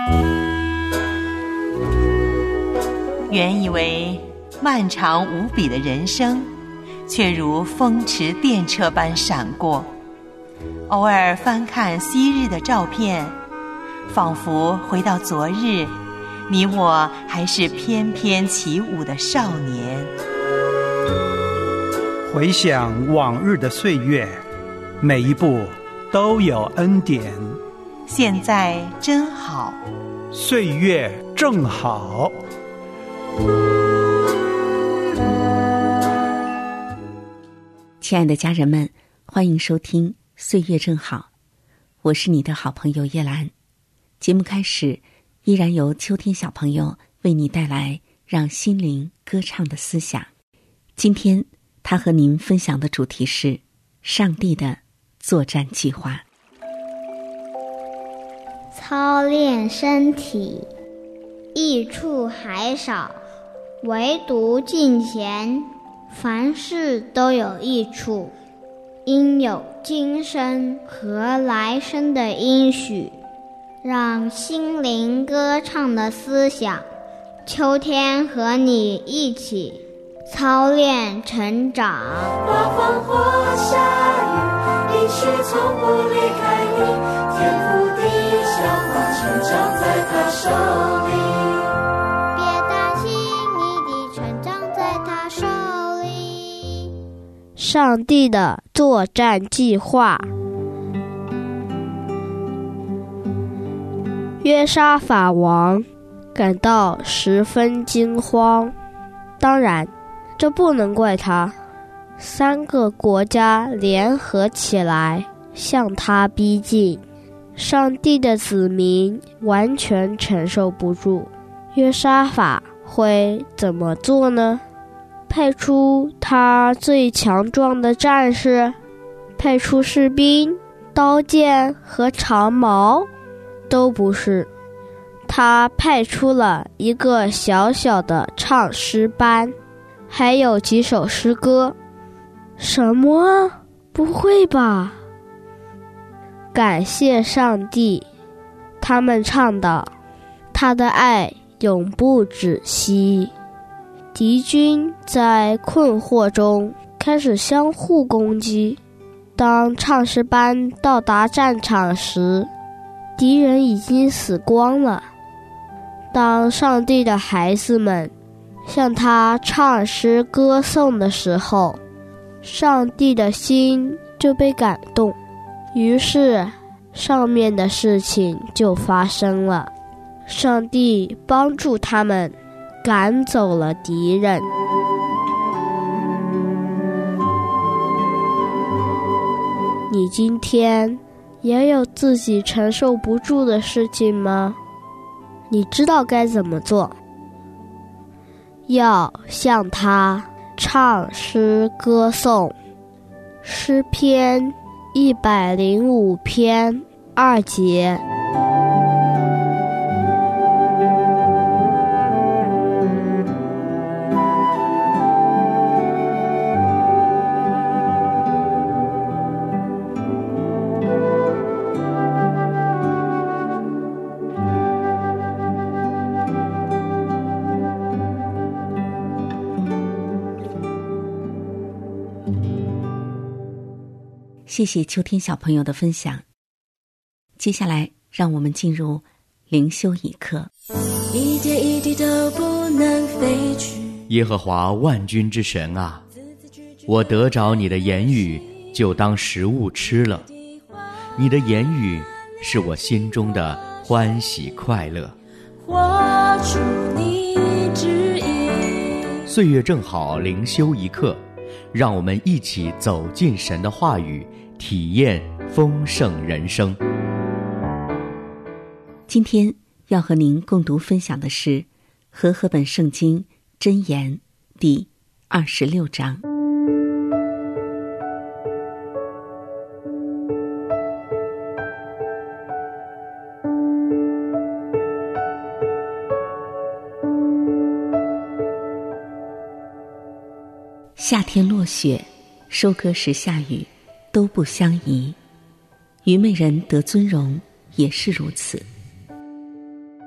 原以为漫长无比的人生，却如风驰电掣般闪过。偶尔翻看昔日的照片，仿佛回到昨日，你我还是翩翩起舞的少年。 回想往日的岁月，每一步都有恩典。 现在真好， 岁月正好。 亲爱的家人们，欢迎收听岁月正好，我是你的好朋友叶兰。节目开始，依然由秋天小朋友为你带来让心灵歌唱的思想。今天他和您分享的主题是上帝的作战计划。 操练身体，益处还少，唯独敬虔，凡事都有益处，应有今生和来生的应许，让心灵歌唱的思想，秋天和你一起操练成长。 刮风或下雨，应许从不离开你，天赋地消化成长在他手里， 别担心，你的成长在他手里。 上帝的作战计划。约沙法王感到十分惊慌，当然这不能怪他，3个国家联合起来向他逼近，上帝的子民完全承受不住。约沙法会怎么做呢？派出他最强壮的战士，派出士兵、刀剑和长矛？都不是，他派出了一个小小的唱诗班，还有几首诗歌。什么？不会吧？感谢上帝，他们唱道：他的爱永不止息。敌军在困惑中开始相互攻击。当唱诗班到达战场时，敌人已经死光了。当上帝的孩子们向他唱诗歌颂的时候，上帝的心就被感动，于是上面的事情就发生了。上帝帮助他们赶走了敌人。你今天也有自己承受不住的事情吗？你知道该怎么做？要向他唱诗歌颂。诗篇105篇2节。 谢谢秋天小朋友的分享。接下来让我们进入灵修一课。 一点一滴都不能飞去。 耶和华万军之神啊，我得着你的言语，就当食物吃了。你的言语是我心中的欢喜快乐。 活出你旨意。 岁月正好灵修一课，让我们一起走进神的话语，体验丰盛人生。 今天要和您共读分享的是和合本圣经箴言第26章。夏天落雪，收割时下雨，都不相宜。愚昧人得尊荣，也是如此。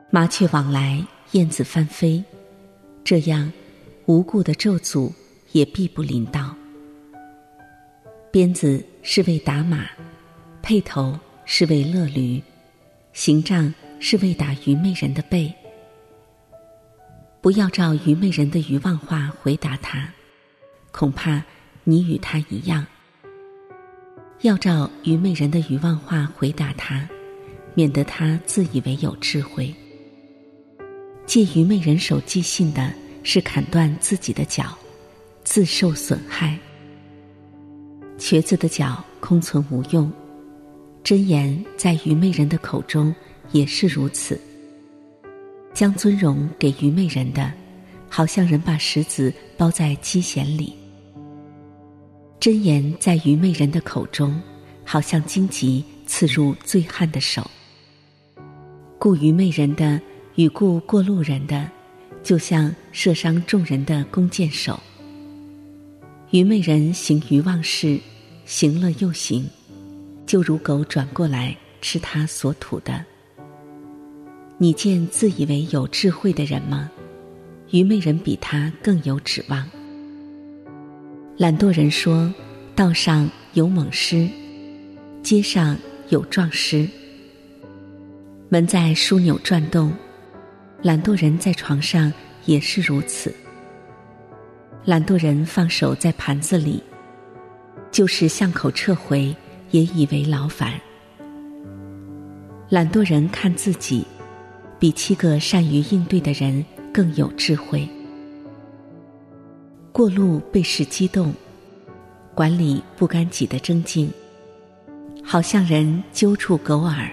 麻雀往来，燕子翻飞，这样无故的咒诅也必不临到。鞭子是为打马，辔头是为勒驴，刑杖是为打愚昧人的背。不要照愚昧人的愚妄话回答他，恐怕你与他一样。要照愚昧人的愚妄话回答他，免得他自以为有智慧。借愚昧人手寄信的是砍断自己的脚，自受损害。瘸子的脚空存无用，真言在愚昧人的口中也是如此。将尊荣给愚昧人的，好像人把石子包在鸡弦里。真言在愚昧人的口中，好像荆棘刺入醉汉的手。故愚昧人的与故过路人的，就像射伤众人的弓箭手。愚昧人行愚妄事，行了又行，就如狗转过来吃他所吐的。你见自以为有智慧的人吗？愚昧人比他更有指望。懒惰人说，道上有猛狮，街上有壮狮。门在枢纽转动，懒惰人在床上也是如此。懒惰人放手在盘子里，就是巷口撤回，也以为劳烦。懒惰人看自己，比7个善于应对的人更有智慧。过路被事激动，管理不干己的争竞，好像人揪住狗耳。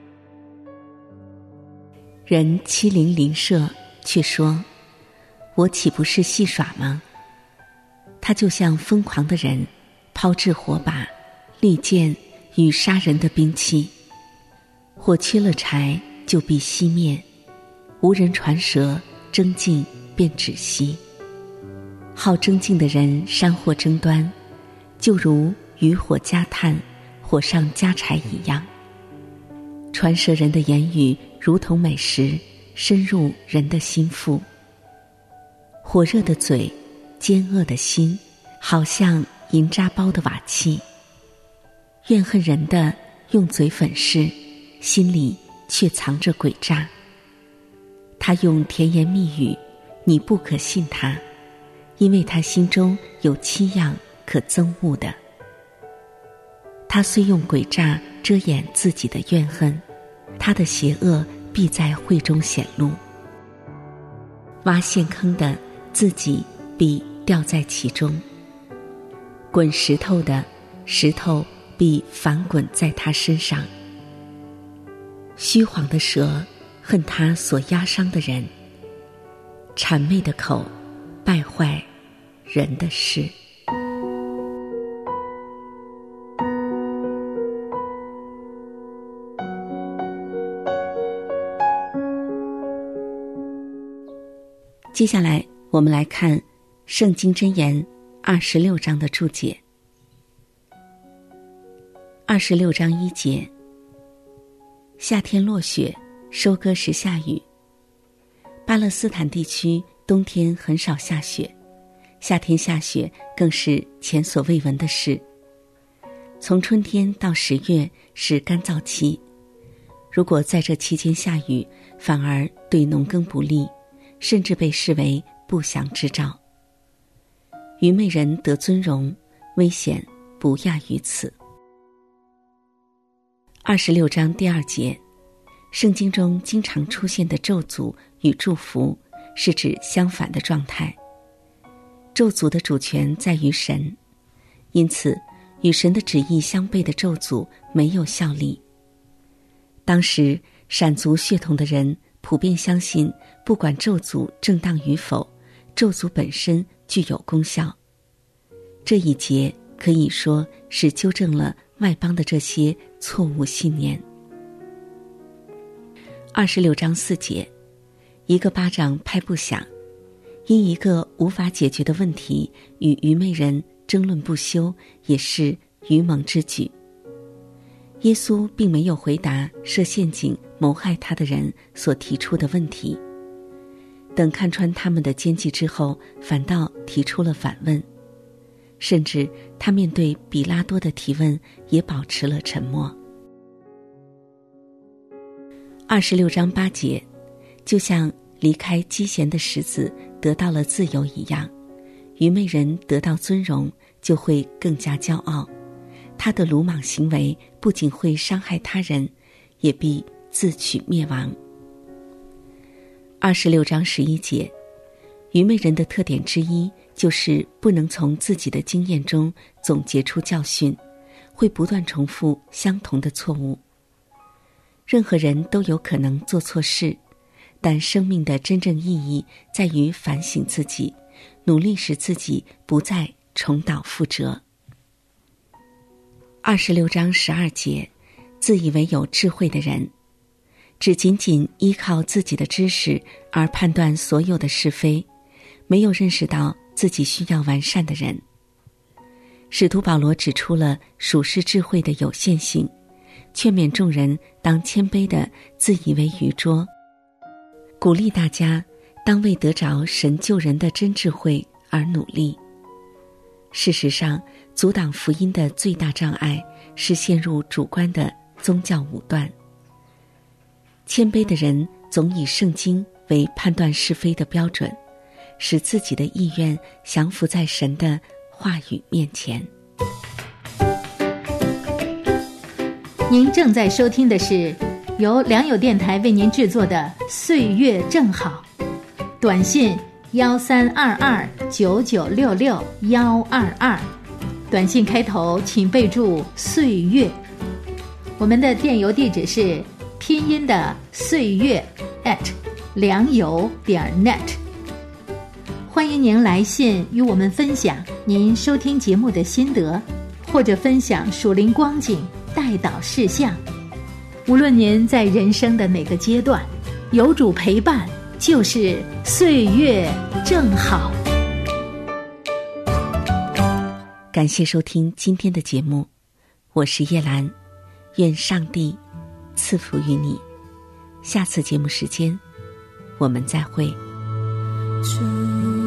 人欺凌邻舍，却说我岂不是戏耍吗？他就像疯狂的人，抛掷火把、利剑与杀人的兵器，火缺了柴就必熄灭，无人传舌，争竞便止息。好争竞的人山祸争端，就如渔火加炭，火上加柴一样。传舌人的言语如同美食，深入人的心腹。火热的嘴，奸恶的心，好像银渣包的瓦器。怨恨人的用嘴粉饰，心里却藏着诡诈。他用甜言蜜语，你不可信他，因为他心中有7样可憎恶的。他虽用诡诈遮掩自己的怨恨，他的邪恶必在会中显露。挖陷坑的，自己必掉在其中；滚石头的，石头必反滚在他身上。虚谎的舌恨他所压伤的人，谄媚的口败坏人的事。接下来我们来看圣经箴言26章的注解。26章1节，夏天落雪，收割时下雨。巴勒斯坦地区冬天很少下雪，夏天下雪更是前所未闻的事。从春天到10月是干燥期，如果在这期间下雨，反而对农耕不利，甚至被视为不祥之兆。愚昧人得尊荣，危险不亚于此。26章第2节，圣经中经常出现的咒诅与祝福，是指相反的状态。咒诅的主权在于神，因此与神的旨意相悖的咒诅没有效力。当时闪族血统的人普遍相信，不管咒诅正当与否，咒诅本身具有功效。这一节可以说是纠正了外邦的这些错误信念。26章4节，一个巴掌拍不响，因一个无法解决的问题与愚昧人争论不休，也是愚蒙之举。 耶稣并没有回答设陷阱谋害他的人所提出的问题，等看穿他们的奸计之后，反倒提出了反问，甚至他面对比拉多的提问也保持了沉默。26章8节，就像离开机弦的石子得到了自由一样，愚昧人得到尊荣就会更加骄傲，他的鲁莽行为不仅会伤害他人，也必自取灭亡。26章11节，愚昧人的特点之一就是不能从自己的经验中总结出教训，会不断重复相同的错误。任何人都有可能做错事，但生命的真正意义在于反省自己，努力使自己不再重蹈覆辙。26章12节，自以为有智慧的人，只仅仅依靠自己的知识而判断所有的是非，没有认识到自己需要完善的人。使徒保罗指出了属世智慧的有限性，劝勉众人当谦卑的自以为愚拙，鼓励大家当为得着神救人的真智慧而努力。事实上，阻挡福音的最大障碍是陷入主观的宗教武断。谦卑的人总以圣经为判断是非的标准，使自己的意愿降服在神的话语面前。 您正在收听的是由良友电台为您制作的《岁月正好》，短信132299662122，短信开头请备注岁月。我们的电邮地址是拼音的岁月良友.net。欢迎您来信与我们分享您收听节目的心得，或者分享属灵光景、代祷事项。无论您在人生的哪个阶段，有主陪伴，就是岁月正好。 感谢收听今天的节目，我是叶兰，愿上帝赐福于你。下次节目时间，我们再会。 主